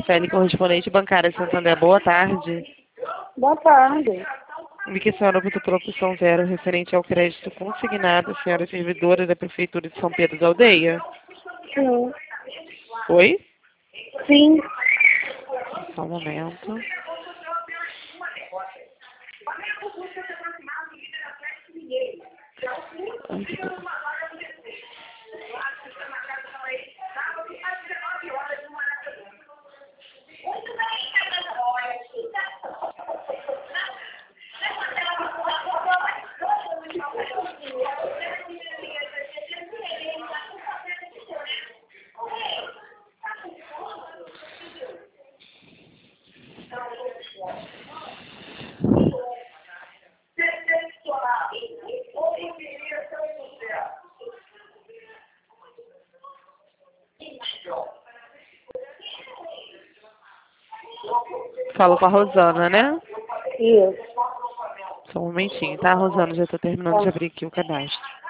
Marcele, correspondente bancária Santander. Boa tarde. Boa tarde. Vi que a senhora optou pela opção 0 referente ao crédito consignado. A senhora é servidora da Prefeitura de São Pedro da Aldeia? Sim. Oi? Sim. Só um momento. Ai, que dor. Falo com a Rosana, né? Isso. Só um momentinho, tá, Rosana? Já tô terminando de abrir aqui o cadastro.